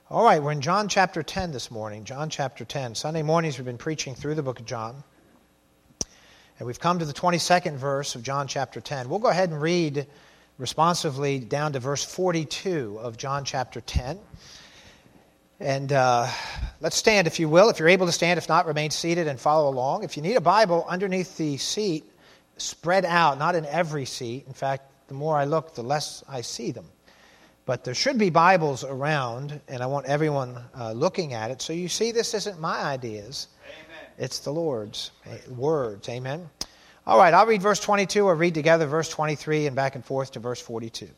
All right, we're in John chapter 10 this morning. John chapter 10. Sunday mornings we've been preaching through the book of John. And we've come to the 22nd verse of John chapter 10. We'll go ahead and read responsively down to verse 42 of John chapter 10. And let's stand, if you will. If you're able to stand, if not, remain seated and follow along. If you need a Bible, underneath the seat, spread out, not in every seat. In fact, the more I look, the less I see them. But there should be Bibles around, and I want everyone looking at it. So you see, this isn't my ideas. Amen. It's the Lord's words. Amen. All right, I'll read verse 22, or read together verse 23 and back and forth to verse 42.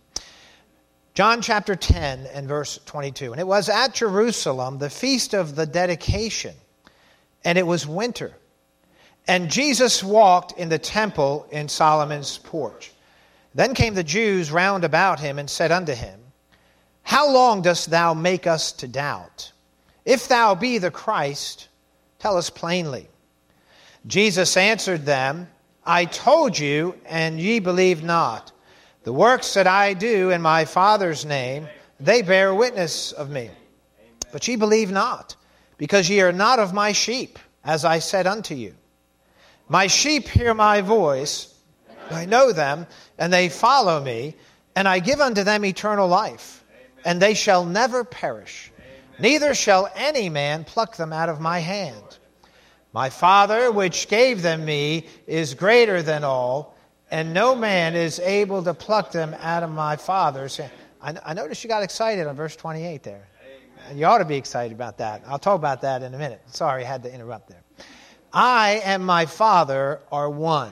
John chapter 10 and verse 22. And it was at Jerusalem, the feast of the dedication, and it was winter. And Jesus walked in the temple in Solomon's porch. Then came the Jews round about him and said unto him, How long dost thou make us to doubt? If thou be the Christ, tell us plainly. Jesus answered them, I told you, and ye believe not. The works that I do in my Father's name, they bear witness of me. But ye believe not, because ye are not of my sheep, as I said unto you. My sheep hear my voice, I know them, and they follow me, and I give unto them eternal life, and they shall never perish, neither shall any man pluck them out of my hand. My Father, which gave them me, is greater than all, and no man is able to pluck them out of my Father's hand. I noticed you got excited on verse 28 there. And you ought to be excited about that. I'll talk about that in a minute. Sorry, I had to interrupt there. I and my Father are one.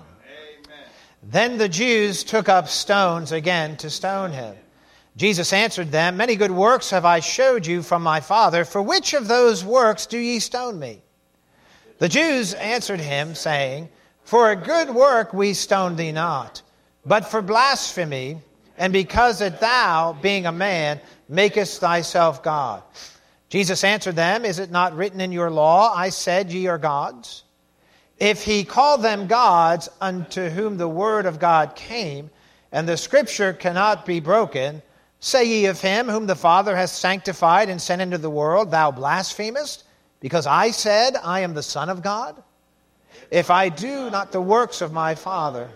Then the Jews took up stones again to stone him. Jesus answered them, Many good works have I showed you from my Father. For which of those works do ye stone me? The Jews answered him, saying, For a good work we stone thee not, but for blasphemy, and because that thou, being a man, makest thyself God. Jesus answered them, Is it not written in your law, I said ye are gods? If he called them gods unto whom the word of God came, and the scripture cannot be broken, say ye of him whom the Father hath sanctified and sent into the world, Thou blasphemest, because I said, I am the Son of God? If I do not the works of my Father,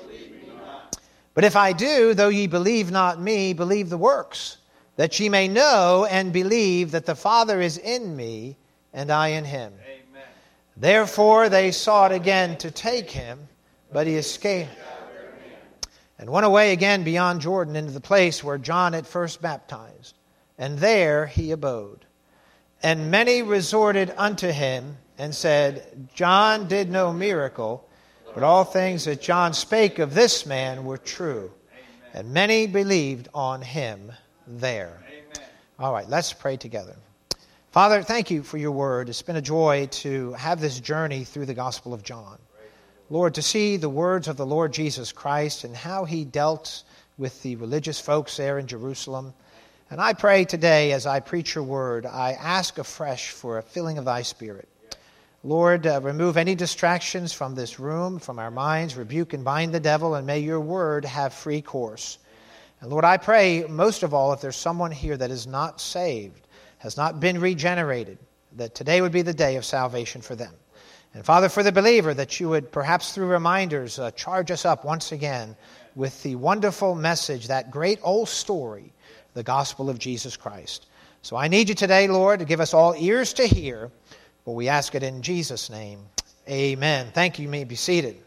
but if I do, though ye believe not me, believe the works, that ye may know and believe that the Father is in me, and I in him. Therefore they sought again to take him, but he escaped and went away again beyond Jordan into the place where John had first baptized. And there he abode. And many resorted unto him and said, John did no miracle, but all things that John spake of this man were true. And many believed on him there. All right, let's pray together. Father, thank you for your word. It's been a joy to have this journey through the Gospel of John. Lord, to see the words of the Lord Jesus Christ and how he dealt with the religious folks there in Jerusalem. And I pray today as I preach your word, I ask afresh for a filling of thy Spirit. Lord, remove any distractions from this room, from our minds, rebuke and bind the devil, and may your word have free course. And Lord, I pray most of all, if there's someone here that is not saved, has not been regenerated, that today would be the day of salvation for them. And Father, for the believer, that you would perhaps through reminders charge us up once again with the wonderful message, that great old story, the gospel of Jesus Christ. So I need you today, Lord, to give us all ears to hear, for we ask it in Jesus' name. Amen. Thank you. You may be seated.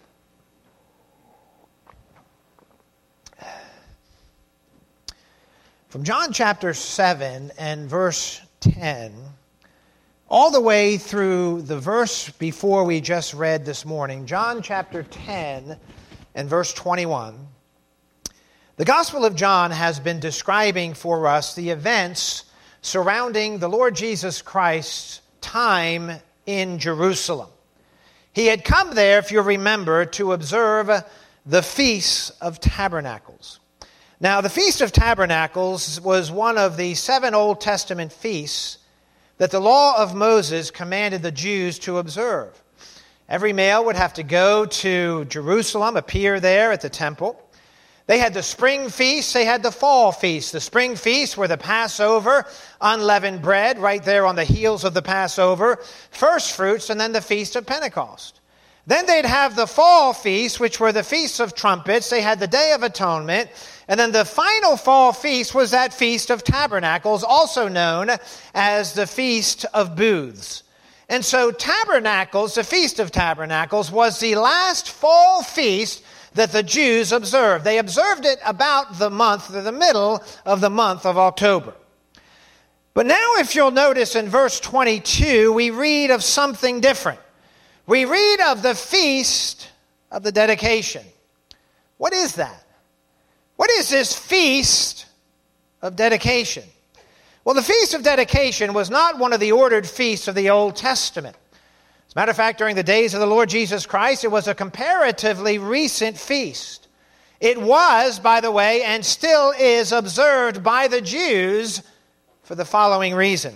From John chapter 7 and verse 10, all the way through the verse before we just read this morning, John chapter 10 and verse 21, the Gospel of John has been describing for us the events surrounding the Lord Jesus Christ's time in Jerusalem. He had come there, if you remember, to observe the Feast of Tabernacles. Now, the Feast of Tabernacles was one of the 7 Old Testament feasts that the law of Moses commanded the Jews to observe. Every male would have to go to Jerusalem, appear there at the temple. They had the spring feast, they had the fall feast. The spring feast were the Passover, unleavened bread, right there on the heels of the Passover, first fruits, and then the Feast of Pentecost. Then they'd have the fall feast, which were the Feasts of Trumpets. They had the Day of Atonement. And then the final fall feast was that Feast of Tabernacles, also known as the Feast of Booths. And so Tabernacles, the Feast of Tabernacles, was the last fall feast that the Jews observed. They observed it about the middle of the month of October. But now if you'll notice in verse 22, we read of something different. We read of the Feast of the Dedication. What is that? What is this Feast of Dedication? Well, the Feast of Dedication was not one of the ordered feasts of the Old Testament. As a matter of fact, during the days of the Lord Jesus Christ, it was a comparatively recent feast. It was, by the way, and still is observed by the Jews for the following reason.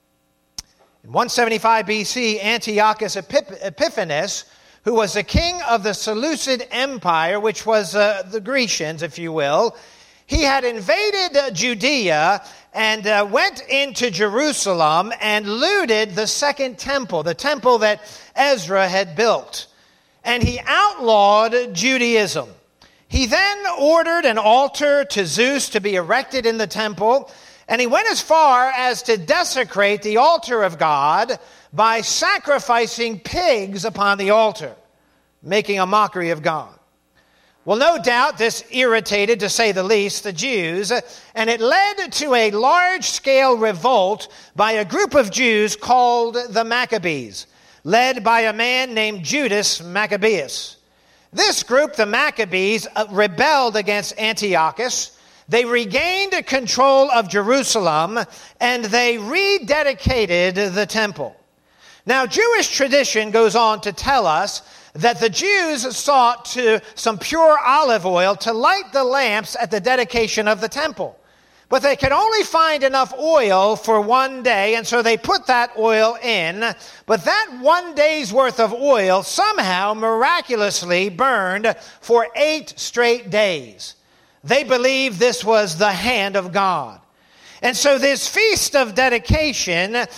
In 175 BC, Antiochus Epiphanes, who was the king of the Seleucid Empire, which was the Grecians, if you will, he had invaded Judea and went into Jerusalem and looted the second temple, the temple that Ezra had built. And he outlawed Judaism. He then ordered an altar to Zeus to be erected in the temple, and he went as far as to desecrate the altar of God by sacrificing pigs upon the altar, making a mockery of God. Well, no doubt this irritated, to say the least, the Jews, and it led to a large-scale revolt by a group of Jews called the Maccabees, led by a man named Judas Maccabeus. This group, the Maccabees, rebelled against Antiochus. They regained control of Jerusalem, and they rededicated the temple. Now, Jewish tradition goes on to tell us that the Jews sought some pure olive oil to light the lamps at the dedication of the temple. But they could only find enough oil for one day, and so they put that oil in. But that 1 day's worth of oil somehow miraculously burned for 8 straight days. They believed this was the hand of God. And so this Feast of Dedication is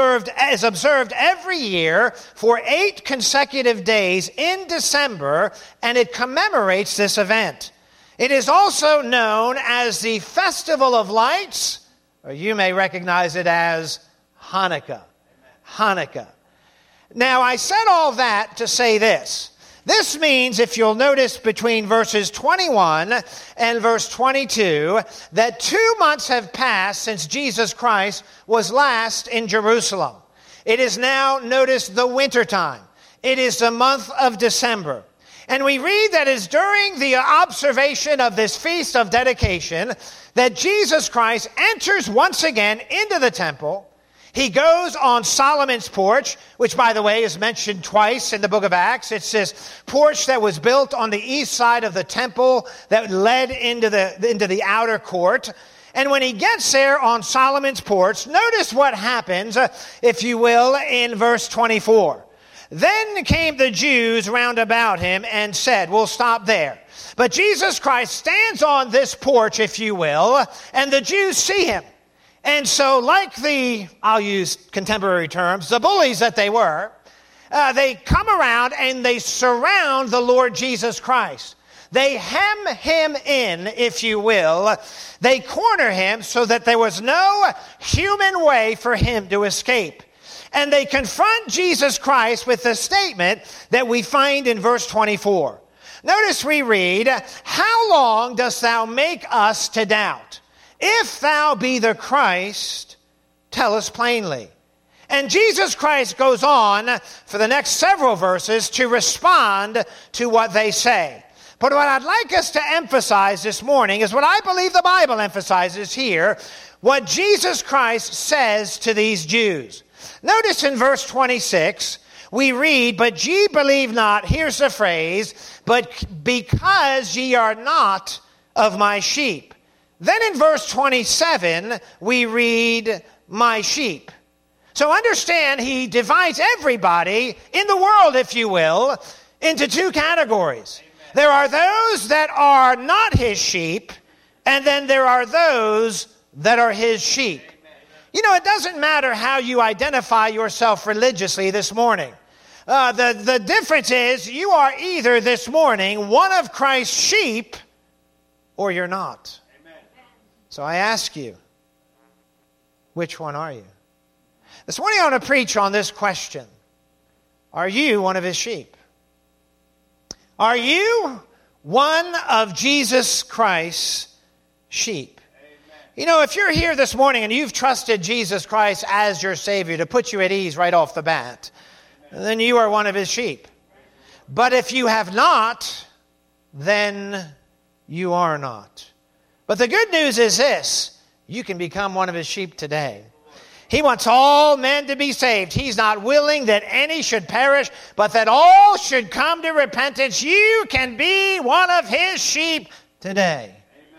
observed every year for 8 consecutive days in December, and it commemorates this event. It is also known as the Festival of Lights, or you may recognize it as Hanukkah. Hanukkah. Now, I said all that to say this. This means, if you'll notice between verses 21 and verse 22, that 2 months have passed since Jesus Christ was last in Jerusalem. It is now, notice, the wintertime. It is the month of December. And we read that it's during the observation of this Feast of Dedication that Jesus Christ enters once again into the temple. He goes on Solomon's porch, which, by the way, is mentioned twice in the book of Acts. It's this porch that was built on the east side of the temple that led into the outer court. And when he gets there on Solomon's porch, notice what happens, if you will, in verse 24. Then came the Jews round about him and said, we'll stop there. But Jesus Christ stands on this porch, if you will, and the Jews see him. And so, like I'll use contemporary terms, the bullies that they were, they come around and they surround the Lord Jesus Christ. They hem him in, if you will. They corner him so that there was no human way for him to escape. And they confront Jesus Christ with the statement that we find in verse 24. Notice we read, "How long dost thou make us to doubt? If thou be the Christ, tell us plainly." And Jesus Christ goes on for the next several verses to respond to what they say. But what I'd like us to emphasize this morning is what I believe the Bible emphasizes here, what Jesus Christ says to these Jews. Notice in verse 26, we read, "But ye believe not," here's the phrase, "but because ye are not of my sheep." Then in verse 27, we read, "my sheep." So understand, he divides everybody in the world, if you will, into 2 categories. There are those that are not his sheep, and then there are those that are his sheep. You know, it doesn't matter how you identify yourself religiously this morning. The difference is you are either this morning one of Christ's sheep or you're not. Amen. So I ask you, which one are you? This morning I want to preach on this question. Are you one of his sheep? Are you one of Jesus Christ's sheep? You know, if you're here this morning and you've trusted Jesus Christ as your Savior, to put you at ease right off the bat, then you are one of his sheep. But if you have not, then you are not. But the good news is this: you can become one of his sheep today. He wants all men to be saved. He's not willing that any should perish, but that all should come to repentance. You can be one of his sheep today.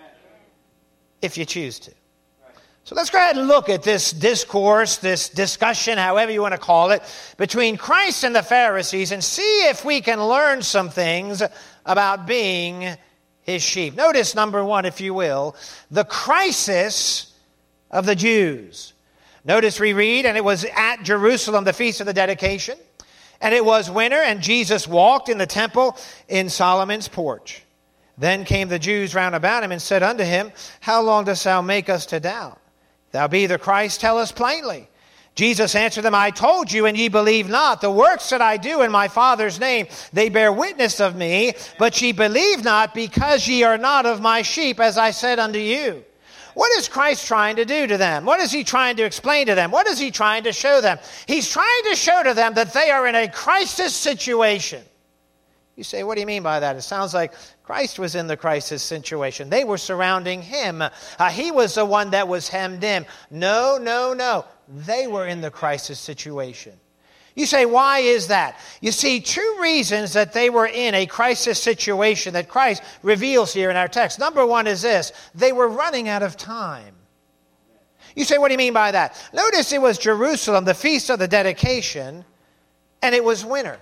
If you choose to. So let's go ahead and look at this discourse, this discussion, however you want to call it, between Christ and the Pharisees, and see if we can learn some things about being his sheep. Notice, number one, if you will, the crisis of the Jews. Notice we read, and it was at Jerusalem, the feast of the dedication, and it was winter, and Jesus walked in the temple in Solomon's porch. Then came the Jews round about him and said unto him, How long dost thou make us to doubt? Thou be the Christ, tell us plainly. Jesus answered them, I told you, and ye believe not. The works that I do in my Father's name, they bear witness of me, but ye believe not, because ye are not of my sheep, as I said unto you. What is Christ trying to do to them? What is he trying to explain to them? What is he trying to show them? He's trying to show to them that they are in a crisis situation. You say, what do you mean by that? It sounds like Christ was in the crisis situation. They were surrounding him. He was the one that was hemmed in. No. They were in the crisis situation. You say, why is that? You see, two reasons that they were in a crisis situation that Christ reveals here in our text. Number one is this: they were running out of time. You say, what do you mean by that? Notice it was Jerusalem, the feast of the dedication, and it was winter.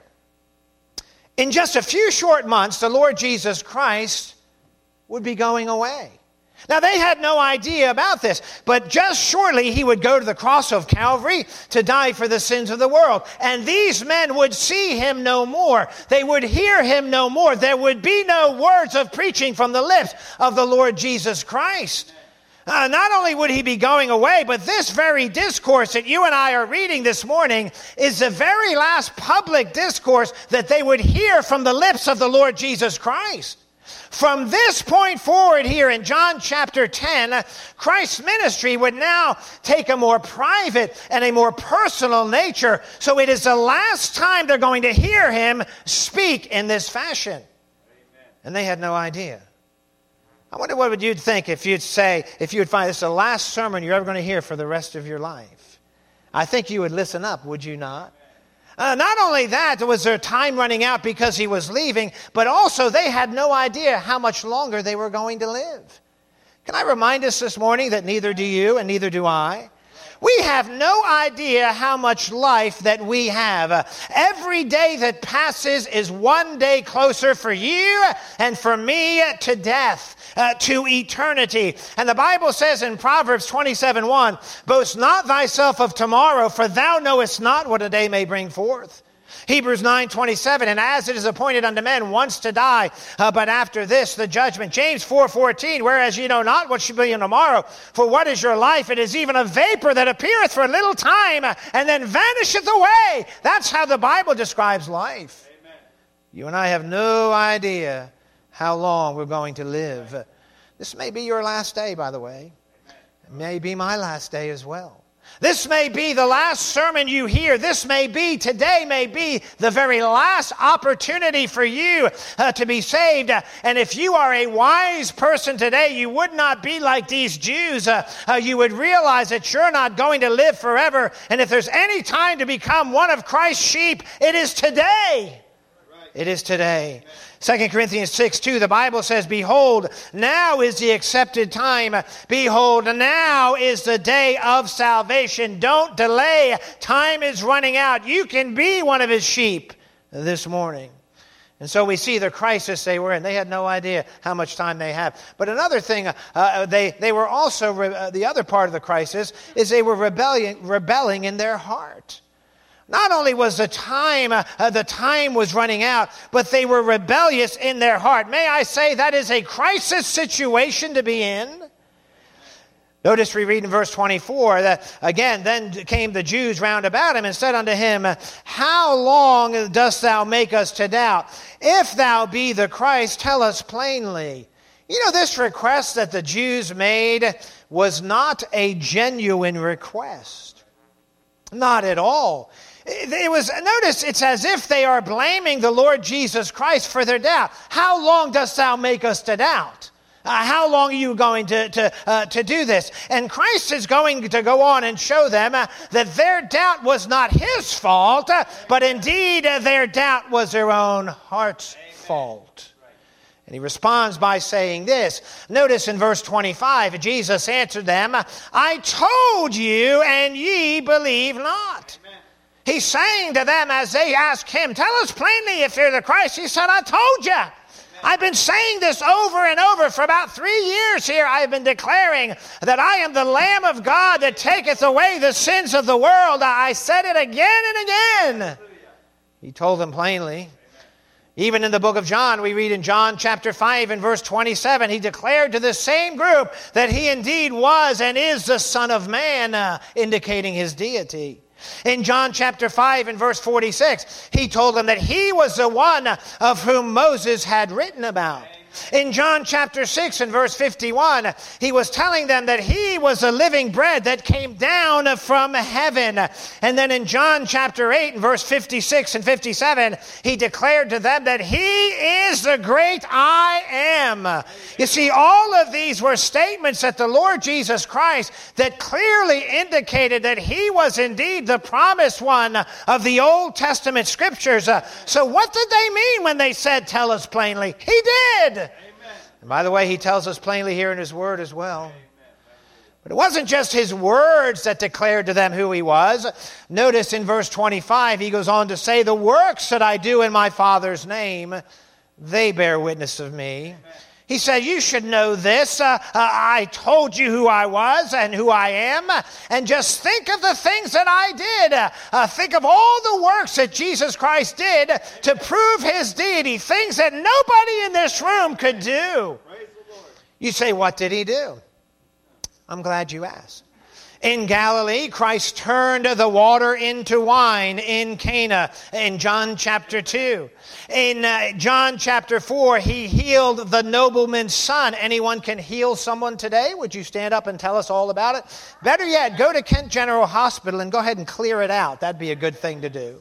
In just a few short months, the Lord Jesus Christ would be going away. Now, they had no idea about this, but just shortly he would go to the cross of Calvary to die for the sins of the world. And these men would see him no more. They would hear him no more. There would be no words of preaching from the lips of the Lord Jesus Christ. Not only would he be going away, but this very discourse that you and I are reading this morning is the very last public discourse that they would hear from the lips of the Lord Jesus Christ. From this point forward here in John chapter 10, Christ's ministry would now take a more private and a more personal nature. So it is the last time they're going to hear him speak in this fashion. Amen. And they had no idea. I wonder what you'd think if you'd find this is the last sermon you're ever going to hear for the rest of your life. I think you would listen up, would you not? Not only that, was their time running out because he was leaving, but also they had no idea how much longer they were going to live. Can I remind us this morning that neither do you and neither do I? We have no idea how much life that we have. Every day that passes is one day closer for you and for me to death. To eternity. And the Bible says in Proverbs 27:1, Boast not thyself of tomorrow, for thou knowest not what a day may bring forth. Hebrews 9:27, And as it is appointed unto men once to die, but after this the judgment. James 4:14, Whereas ye know not what shall be in tomorrow, for what is your life? It is even a vapor that appeareth for a little time, and then vanisheth away. That's how the Bible describes life. Amen. You and I have no idea how long we're going to live. This may be your last day, by the way. It may be my last day as well. This may be the last sermon you hear. Today may be the very last opportunity for you to be saved. And if you are a wise person today, you would not be like these Jews. You would realize that you're not going to live forever. And if there's any time to become one of Christ's sheep, it is today. It is today. 2 Corinthians 6:2, the Bible says, Behold, now is the accepted time. Behold, now is the day of salvation. Don't delay. Time is running out. You can be one of his sheep this morning. And so we see the crisis they were in. They had no idea how much time they have. But another thing, they were also, the other part of the crisis is they were rebelling in their heart. Not only was the time was running out, but they were rebellious in their heart. May I say that is a crisis situation to be in? Notice we read in verse 24 that, again, then came the Jews round about him and said unto him, How long dost thou make us to doubt? If thou be the Christ, tell us plainly. You know, this request that the Jews made was not a genuine request. Not at all. Notice it's as if they are blaming the Lord Jesus Christ for their doubt. How long dost thou make us to doubt? How long are you going to do this? And Christ is going to go on and show them that their doubt was not his fault, but indeed their doubt was their own heart's fault. And he responds by saying this. Notice in verse 25, Jesus answered them, I told you, and ye believe not. He's saying to them as they ask him, tell us plainly if you're the Christ. He said, I told you. I've been saying this over and over for about 3 years here. I've been declaring that I am the Lamb of God that taketh away the sins of the world. I said it again and again. He told them plainly. Even in the book of John, we read in John chapter 5 and verse 27, he declared to the same group that he indeed was and is the Son of Man, indicating his deity. In John chapter 5 and verse 46, he told them that he was the one of whom Moses had written about. In John chapter 6 and verse 51, he was telling them that he was the living bread that came down from heaven. And then in John chapter 8 and verse 56 and 57, he declared to them that he is the great I am. You see, all of these were statements that the Lord Jesus Christ that clearly indicated that he was indeed the promised one of the Old Testament scriptures. So what did they mean when they said, tell us plainly? He did. And by the way, he tells us plainly here in his word as well. But it wasn't just his words that declared to them who he was. Notice in verse 25, he goes on to say, the works that I do in my Father's name, they bear witness of me. He said, you should know this. I told you who I was and who I am. And just think of the things that I did. Think of all the works that Jesus Christ did to prove his deity. Things that nobody in this room could do. You say, what did he do? I'm glad you asked. In Galilee, Christ turned the water into wine in Cana in John chapter 2. In John chapter 4, he healed the nobleman's son. Anyone can heal someone today? Would you stand up and tell us all about it? Better yet, go to Kent General Hospital and go ahead and clear it out. That'd be a good thing to do.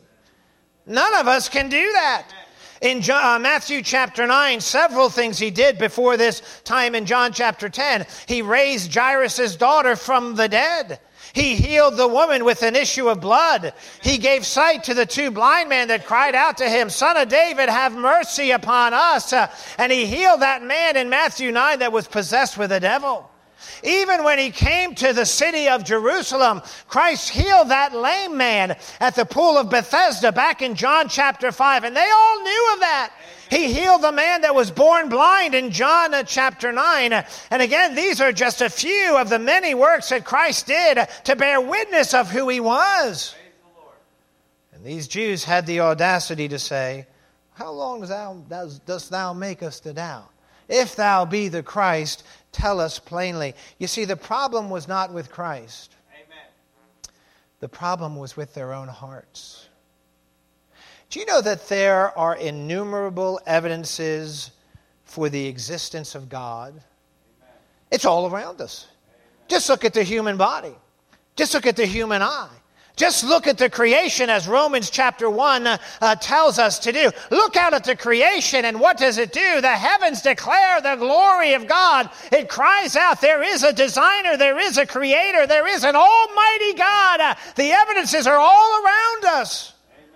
None of us can do that. In Matthew chapter 9, several things he did before this time in John chapter 10. He raised Jairus' daughter from the dead. He healed the woman with an issue of blood. He gave sight to the two blind men that cried out to him, Son of David, have mercy upon us. And he healed that man in Matthew 9 that was possessed with a devil. Even when he came to the city of Jerusalem, Christ healed that lame man at the pool of Bethesda back in John chapter 5. And they all knew of that. He healed the man that was born blind in John chapter 9. And again, these are just a few of the many works that Christ did to bear witness of who he was. And these Jews had the audacity to say, how long dost thou make us to doubt? If thou be the Christ, tell us plainly. You see, the problem was not with Christ. Amen. The problem was with their own hearts. Do you know that there are innumerable evidences for the existence of God? Amen. It's all around us. Amen. Just look at the human body. Just look at the human eye. Just look at the creation as Romans chapter 1 tells us to do. Look out at the creation and what does it do? The heavens declare the glory of God. It cries out, there is a designer, there is a creator, there is an almighty God. The evidences are all around us.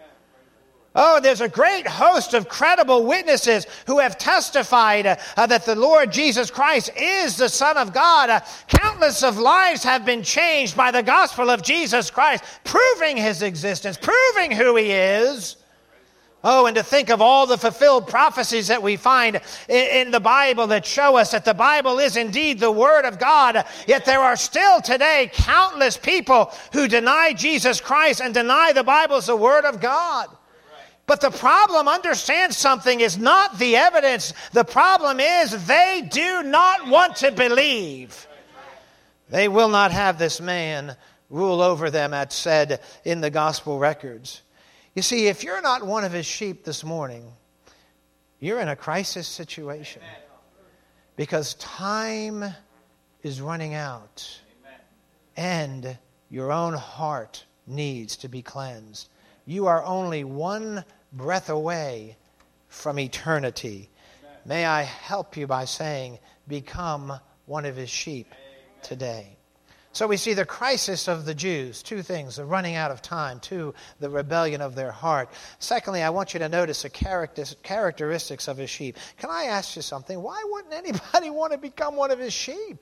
Oh, there's a great host of credible witnesses who have testified that the Lord Jesus Christ is the Son of God. Countless of lives have been changed by the gospel of Jesus Christ, proving his existence, proving who he is. Oh, and to think of all the fulfilled prophecies that we find in the Bible that show us that the Bible is indeed the Word of God. Yet there are still today countless people who deny Jesus Christ and deny the Bible is the Word of God. But the problem, understand something, is not the evidence. The problem is they do not want to believe. They will not have this man rule over them, as said in the gospel records. You see, if you're not one of his sheep this morning, you're in a crisis situation. Because time is running out. And your own heart needs to be cleansed. You are only one breath away from eternity. May I help you by saying, become one of his sheep today. So we see the crisis of the Jews. Two things: the running out of time. Two, the rebellion of their heart. Secondly, I want you to notice the characteristics of his sheep. Can I ask you something? Why wouldn't anybody want to become one of his sheep?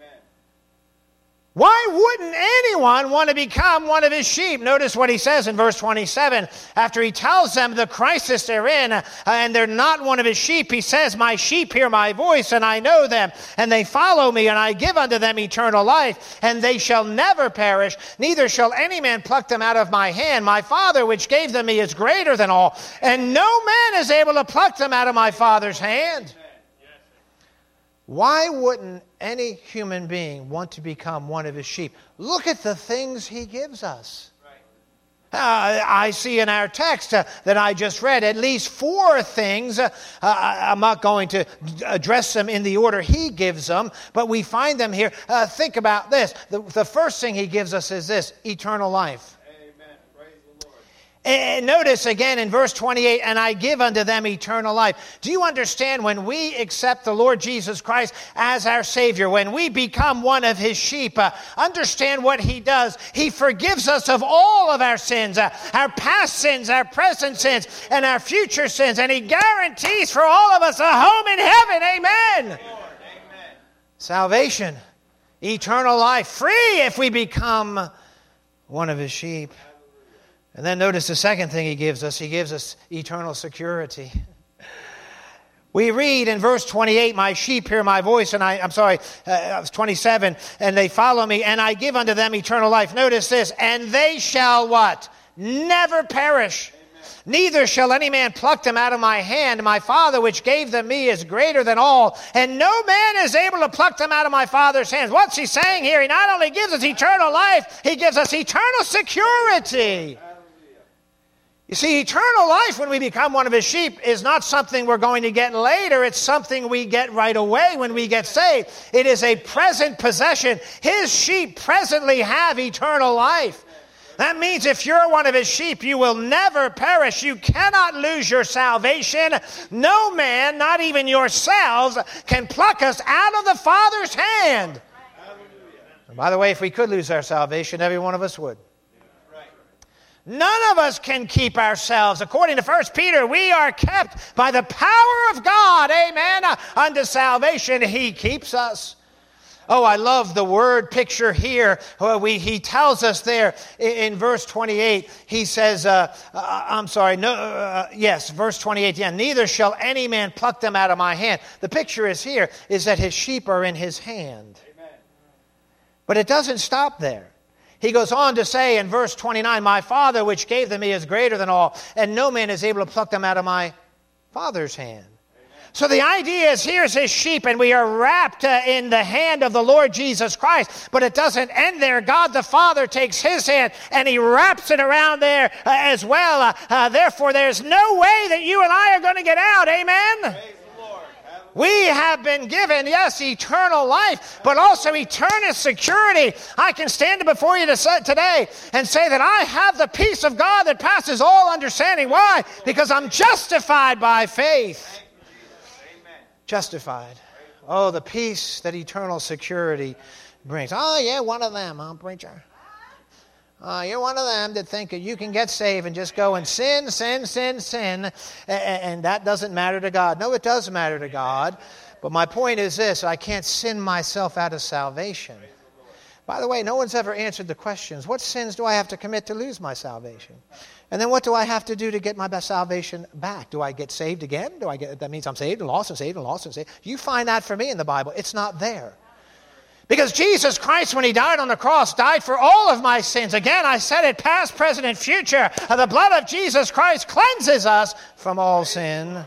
Why wouldn't anyone want to become one of his sheep? Notice what he says in verse 27. After he tells them the crisis they're in, and they're not one of his sheep, he says, my sheep hear my voice, and I know them, and they follow me, and I give unto them eternal life, and they shall never perish, neither shall any man pluck them out of my hand. My Father which gave them me is greater than all, and no man is able to pluck them out of my Father's hand. Why wouldn't any human being want to become one of his sheep? Look at the things he gives us. I see in our text that I just read at least 4 things. I'm not going to address them in the order he gives them, but we find them here. Think about this. The first thing he gives us is this: eternal life. And notice again in verse 28, and I give unto them eternal life. Do you understand, when we accept the Lord Jesus Christ as our Savior, when we become one of his sheep, understand what he does. He forgives us of all of our sins, our past sins, our present sins, and our future sins. And he guarantees for all of us a home in heaven. Amen. Amen. Salvation, eternal life, free if we become one of his sheep. And then notice the second thing he gives us. He gives us eternal security. We read in verse 28, my sheep hear my voice, and 27, and they follow me, and I give unto them eternal life. Notice this: and they shall what? Never perish. Neither shall any man pluck them out of my hand. My Father which gave them me is greater than all, and no man is able to pluck them out of my Father's hands. What's he saying here? He not only gives us eternal life, he gives us eternal security. You see, eternal life, when we become one of his sheep, is not something we're going to get later. It's something we get right away when we get saved. It is a present possession. His sheep presently have eternal life. That means if you're one of his sheep, you will never perish. You cannot lose your salvation. No man, not even yourselves, can pluck us out of the Father's hand. And by the way, if we could lose our salvation, every one of us would. None of us can keep ourselves. According to 1 Peter, we are kept by the power of God. Amen. Unto salvation, he keeps us. Oh, I love the word picture here. He tells us there in verse 28, he says, verse 28, yeah, neither shall any man pluck them out of my hand. The picture is here, is that his sheep are in his hand. Amen. But it doesn't stop there. He goes on to say in verse 29, my Father which gave them me is greater than all, and no man is able to pluck them out of my Father's hand. So the idea is, here's his sheep, and we are wrapped in the hand of the Lord Jesus Christ. But it doesn't end there. God the Father takes his hand, and he wraps it around there as well. Therefore, there's no way that you and I are going to get out. Amen? We have been given, yes, eternal life, but also eternal security. I can stand before you today and say that I have the peace of God that passes all understanding. Why? Because I'm justified by faith. Justified. Oh, the peace that eternal security brings. Oh, yeah, one of them, huh, preacher? You're one of them that think that you can get saved and just go and sin, and that doesn't matter to God. No, it does matter to God. But my point is this: I can't sin myself out of salvation. By the way, no one's ever answered the questions, what sins do I have to commit to lose my salvation? And then what do I have to do to get my salvation back? Do I get saved again? That means I'm saved and lost and saved and lost and saved. You find that for me in the Bible. It's not there. Because Jesus Christ, when he died on the cross, died for all of my sins. Again, I said it, past, present, and future. The blood of Jesus Christ cleanses us from all sin.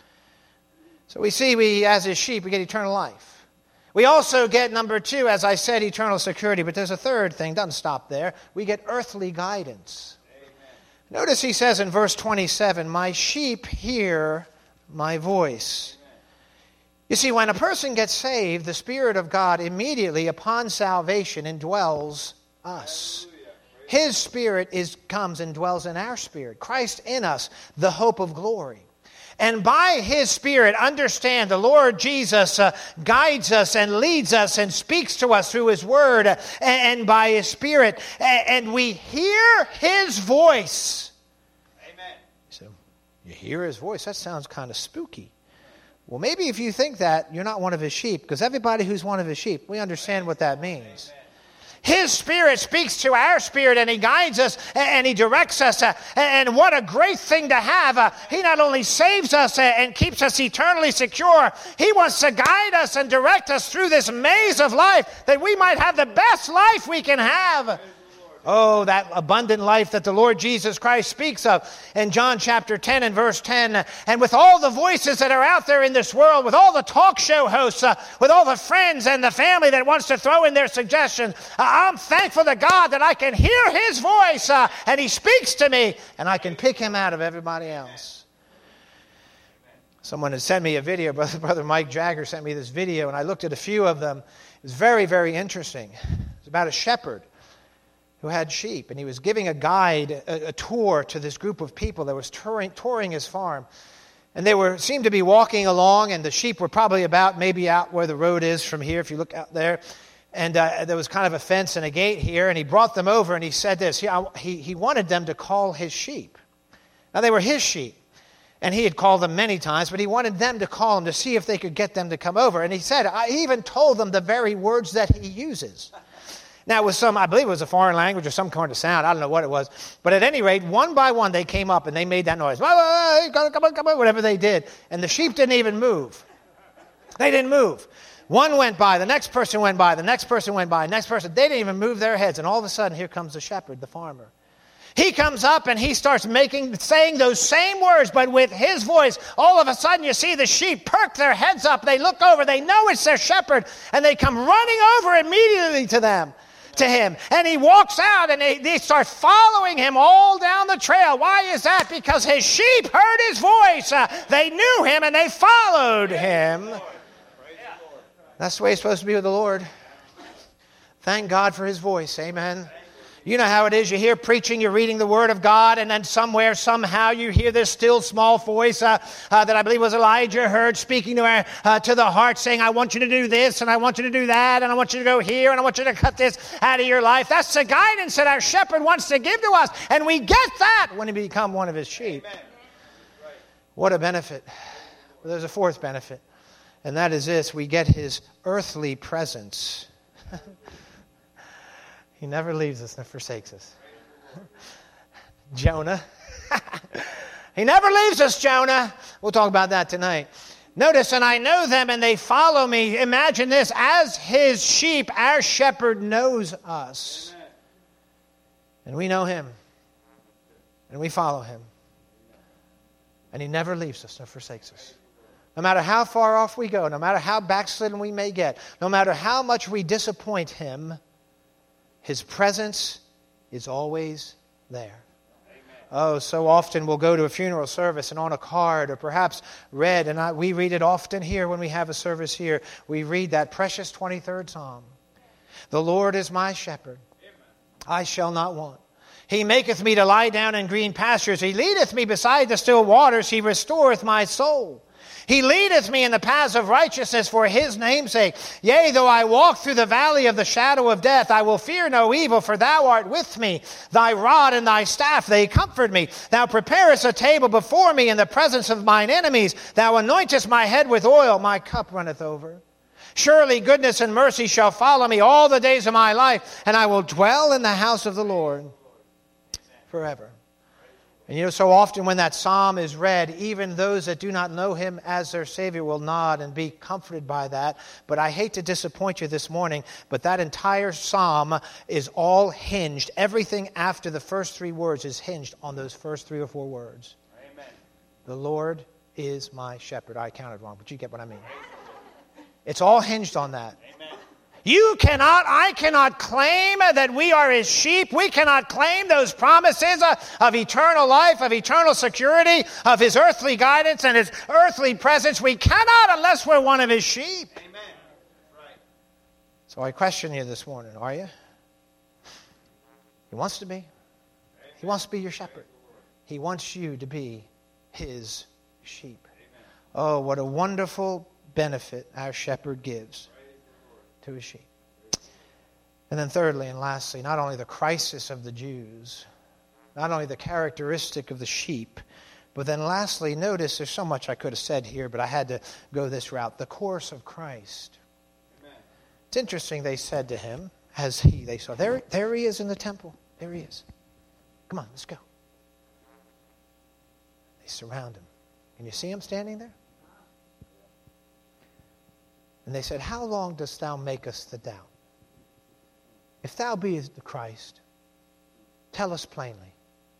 So we see, as his sheep, we get eternal life. We also get, number 2, as I said, eternal security. But there's a third thing. Doesn't stop there. We get earthly guidance. Amen. Notice he says in verse 27, my sheep hear my voice. You see, when a person gets saved, the Spirit of God immediately upon salvation indwells us. His Spirit comes and dwells in our spirit. Christ in us, the hope of glory. And by his Spirit, understand, the Lord Jesus guides us and leads us and speaks to us through his word and by his Spirit. And we hear his voice. Amen. So, you hear his voice? That sounds kind of spooky. Well, maybe if you think that, you're not one of his sheep, because everybody who's one of his sheep, we understand what that means. Amen. His Spirit speaks to our spirit, and he guides us, and he directs us. And what a great thing to have. He not only saves us and keeps us eternally secure, he wants to guide us and direct us through this maze of life, that we might have the best life we can have. Oh, that abundant life that the Lord Jesus Christ speaks of in John chapter 10 and verse 10. And with all the voices that are out there in this world, with all the talk show hosts, with all the friends and the family that wants to throw in their suggestions, I'm thankful to God that I can hear his voice and he speaks to me and I can pick him out of everybody else. Someone had sent me a video, Brother Mike Jagger sent me this video, and I looked at a few of them. It was very, very interesting. It's about a shepherd who had sheep, and he was giving a guide, a tour to this group of people that was touring his farm. And they seemed to be walking along, and the sheep were probably maybe out where the road is from here, if you look out there. And there was kind of a fence and a gate here, and he brought them over, and he said this. He wanted them to call his sheep. Now, they were his sheep, and he had called them many times, but he wanted them to call them to see if they could get them to come over. And he said, he even told them the very words that he uses. Now, it was I believe it was a foreign language or some kind of sound. I don't know what it was. But at any rate, one by one, they came up and they made that noise. Come on, whatever they did. And the sheep didn't even move. They didn't move. One went by, the next person went by, the next person went by, next person. They didn't even move their heads. And all of a sudden, here comes the shepherd, the farmer. He comes up and he starts saying those same words, but with his voice. All of a sudden, you see the sheep perk their heads up. They look over. They know it's their shepherd. And they come running over immediately to him. And he walks out and they start following him all down the trail. Why is that? Because his sheep heard his voice. They knew him and they followed him. That's the way it's supposed to be with the Lord. Thank God for his voice. Amen. You know how it is. You hear preaching, you're reading the Word of God, and then somewhere, somehow, you hear this still small voice that I believe was Elijah heard speaking to the heart, saying, I want you to do this, and I want you to do that, and I want you to go here, and I want you to cut this out of your life. That's the guidance that our shepherd wants to give to us, and we get that when we become one of his sheep. Amen. What a benefit. Well, there's a fourth benefit, and that is this. We get his earthly presence. He never leaves us nor forsakes us. Jonah. He never leaves us, Jonah. We'll talk about that tonight. Notice, and I know them and they follow me. Imagine this. As his sheep, our shepherd knows us. And we know him. And we follow him. And he never leaves us nor forsakes us. No matter how far off we go, no matter how backslidden we may get, no matter how much we disappoint him, his presence is always there. Amen. Oh, so often we'll go to a funeral service and on a card or perhaps read, and we read it often here when we have a service here, we read that precious 23rd Psalm. The Lord is my shepherd. Amen. I shall not want. He maketh me to lie down in green pastures. He leadeth me beside the still waters. He restoreth my soul. He leadeth me in the paths of righteousness for his name's sake. Yea, though I walk through the valley of the shadow of death, I will fear no evil, for thou art with me. Thy rod and thy staff, they comfort me. Thou preparest a table before me in the presence of mine enemies. Thou anointest my head with oil, my cup runneth over. Surely goodness and mercy shall follow me all the days of my life, and I will dwell in the house of the Lord forever. And you know, so often when that psalm is read, even those that do not know him as their Savior will nod and be comforted by that. But I hate to disappoint you this morning, but that entire psalm is all hinged. Everything after the first three words is hinged on those first 3 or 4 words. Amen. The Lord is my shepherd. I counted wrong, but you get what I mean. It's all hinged on that. Amen. I cannot claim that we are his sheep. We cannot claim those promises of eternal life, of eternal security, of his earthly guidance and his earthly presence. We cannot unless we're one of his sheep. Amen. Right. So I question you this morning, are you? He wants to be. He wants to be your shepherd. He wants you to be his sheep. Oh, what a wonderful benefit our shepherd gives to his sheep. And then thirdly and lastly, not only the crisis of the Jews, not only the characteristic of the sheep, but then lastly, notice there's so much I could have said here, but I had to go this route. The course of Christ. Amen. It's interesting, they said to him, they saw, there he is in the temple. There he is. Come on, let's go. They surround him. Can you see him standing there? And they said, how long dost thou make us to doubt? If thou be the Christ, tell us plainly.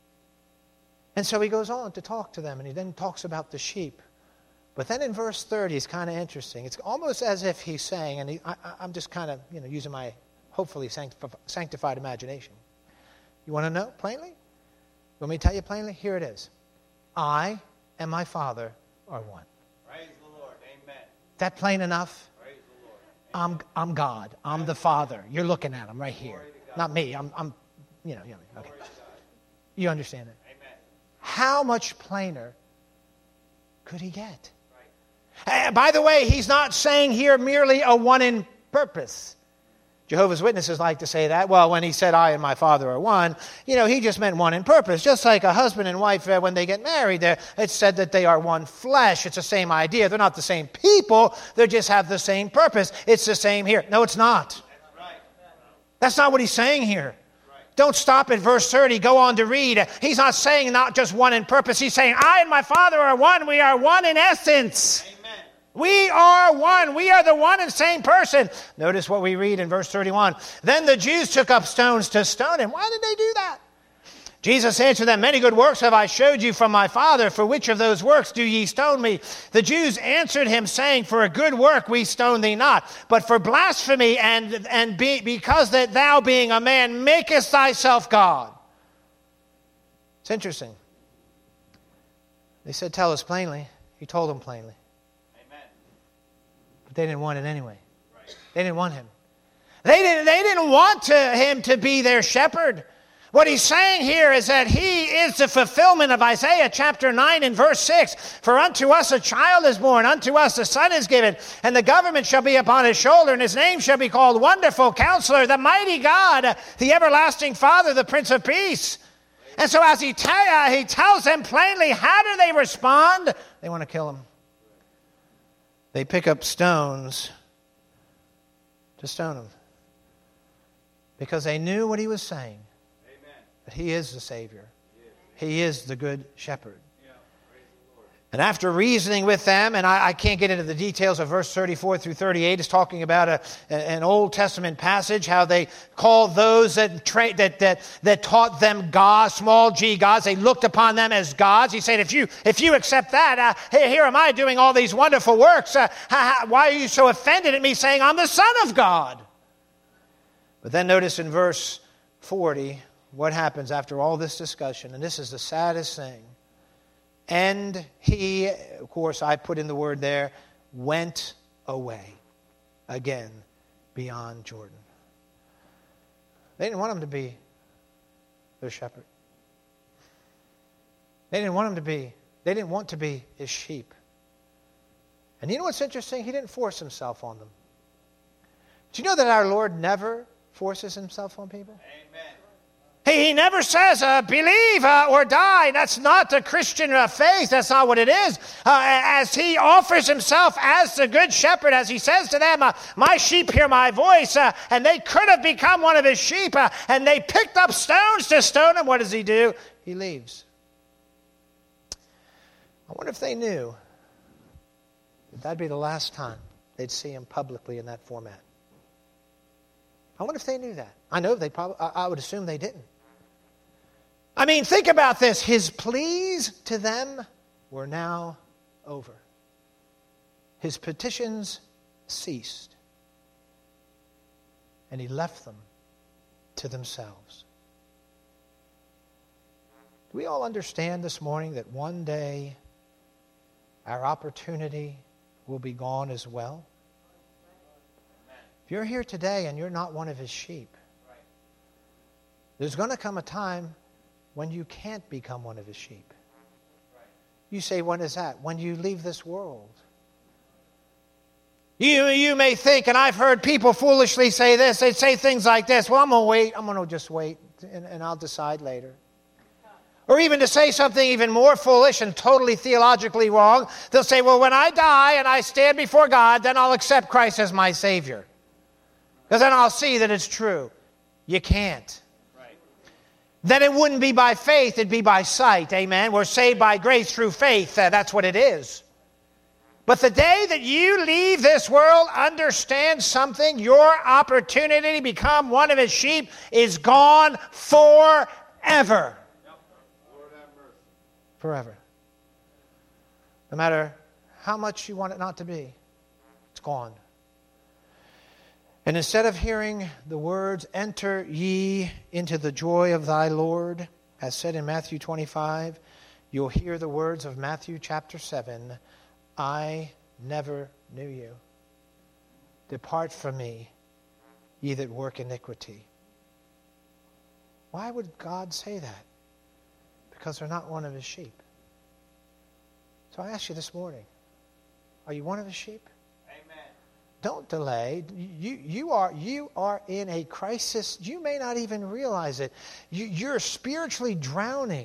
And so he goes on to talk to them, and he then talks about the sheep. But then in verse 30, it's kind of interesting. It's almost as if he's saying, and I'm just kind of using my hopefully sanctified imagination. You want to know plainly? You want me to tell you plainly? Here it is. I and my Father are one. Praise the Lord. Amen. That plain enough? Praise the Lord. I'm God. I'm the Father. You're looking at him right here. Not me. I'm okay. You understand it? Amen. How much plainer could he get? Right. By the way, he's not saying here merely a one in purpose. Jehovah's Witnesses like to say that. Well, when he said, I and my Father are one, he just meant one in purpose. Just like a husband and wife, when they get married, it's said that they are one flesh. It's the same idea. They're not the same people. They just have the same purpose. It's the same here. No, it's not. That's right. That's not what he's saying here. Don't stop at verse 30. Go on to read. He's not saying not just one in purpose. He's saying, I and my Father are one. We are one in essence. Amen. We are one. We are the one and same person. Notice what we read in verse 31. Then the Jews took up stones to stone him. Why did they do that? Jesus answered them, many good works have I showed you from my Father. For which of those works do ye stone me? The Jews answered him, saying, for a good work we stone thee not, but for blasphemy, because that thou, being a man, makest thyself God. It's interesting. They said, tell us plainly. He told them plainly. Amen. But they didn't want it anyway. Right. They didn't want him. They didn't want him to be their shepherd. What he's saying here is that he is the fulfillment of Isaiah chapter 9 and verse 6. For unto us a child is born, unto us a son is given, and the government shall be upon his shoulder, and his name shall be called Wonderful Counselor, the Mighty God, the Everlasting Father, the Prince of Peace. And so as he tells them plainly, how do they respond? They want to kill him. They pick up stones to stone him. Because they knew what he was saying. That he is the Savior. He is the Good Shepherd. And after reasoning with them, and I can't get into the details of verse 34 through 38, it's talking about an Old Testament passage, how they called those that taught them God, small g gods. They looked upon them as gods. He said, if you accept that, here am I doing all these wonderful works. Why are you so offended at me saying I'm the Son of God? But then notice in verse 40, what happens after all this discussion, and this is the saddest thing. And he, of course, I put in the word there, went away again beyond Jordan. They didn't want him to be their shepherd. They didn't want to be his sheep. And you know what's interesting? He didn't force himself on them. Do you know that our Lord never forces himself on people? Amen. He never says, believe or die. That's not the Christian faith. That's not what it is. As he offers himself as the good shepherd, as he says to them, my sheep hear my voice, and they could have become one of his sheep, and they picked up stones to stone him. What does he do? He leaves. I wonder if they knew that that'd be the last time they'd see him publicly in that format. I wonder if they knew that. I know they probably, I would assume they didn't. I mean, think about this. His pleas to them were now over. His petitions ceased. And he left them to themselves. Do we all understand this morning that one day our opportunity will be gone as well? If you're here today and you're not one of his sheep, there's going to come a time when you can't become one of his sheep. You say, when is that? When you leave this world. You may think, and I've heard people foolishly say this, they say things like this, well, I'm going to wait, I'm going to just wait, and I'll decide later. Or even to say something even more foolish and totally theologically wrong, they'll say, well, when I die and I stand before God, then I'll accept Christ as my Savior. Because then I'll see that it's true. You can't. Then it wouldn't be by faith, it'd be by sight. Amen. We're saved by grace through faith. That's what it is. But the day that you leave this world, understand something. Your opportunity to become one of his sheep is gone forever. Forever. No matter how much you want it not to be, it's gone. And instead of hearing the words, enter ye into the joy of thy Lord, as said in Matthew 25, you'll hear the words of Matthew chapter 7, I never knew you. Depart from me, ye that work iniquity. Why would God say that? Because they're not one of his sheep. So I ask you this morning, are you one of his sheep? Don't delay. You are in a crisis. You may not even realize it. You're spiritually drowning.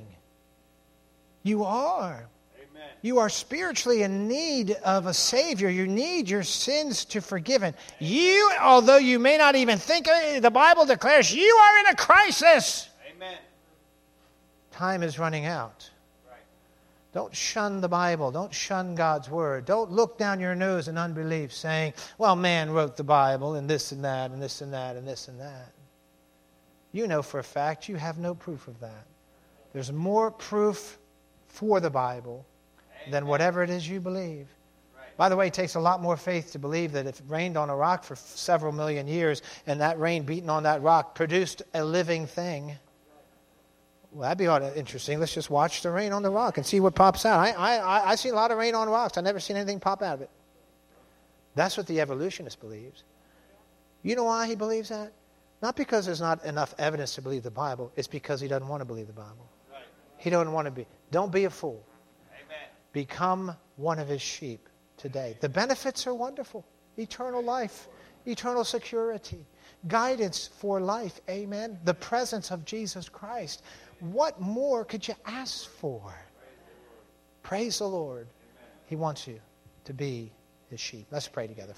You are. Amen. You are spiritually in need of a Savior. You need your sins to forgiven. You, although you may not even think of it, the Bible declares you are in a crisis. Amen. Time is running out. Don't shun the Bible. Don't shun God's Word. Don't look down your nose in unbelief saying, well, man wrote the Bible and this and that and this and that and this and that. You know for a fact you have no proof of that. There's more proof for the Bible than whatever it is you believe. By the way, it takes a lot more faith to believe that if it rained on a rock for several million years and that rain beating on that rock produced a living thing. Well, that'd be interesting. Let's just watch the rain on the rock and see what pops out. I see a lot of rain on rocks. I've never seen anything pop out of it. That's what the evolutionist believes. You know why he believes that? Not because there's not enough evidence to believe the Bible. It's because he doesn't want to believe the Bible. Right. He doesn't want to be. Don't be a fool. Amen. Become one of his sheep today. The benefits are wonderful. Eternal life, eternal security, guidance for life. Amen. The presence of Jesus Christ. What more could you ask for? Praise the Lord. He wants you to be his sheep. Let's pray together.